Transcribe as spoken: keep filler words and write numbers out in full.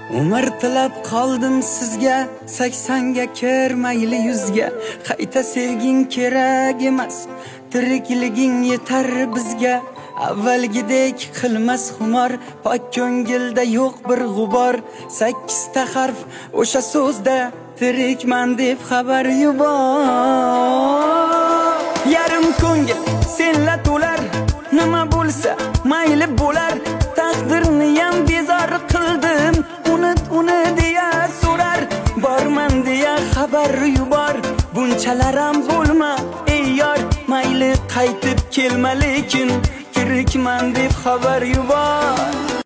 Umr tilab qoldim sizga, saksonga kirmayli yuzga. Qayta sevging kerak emas, tirikliging yetar bizga. Avvalgidek qilmas xumor, pok ko'ngilda yo'q bir g'ubor. Sakkizta harf o'sha so'zda, tirikman deb xabar yubor. Yarim ko'ngil senla to'lar, nima bo'lsa mayli bo'lar. Taqdirni ham bezor qildim, unut uni deya so'rar. Borman deya xabar yubor, bunchalar ham bo'lma ey yor. Mayli qaytib kelma lekin, tirikman deb xabar yubor.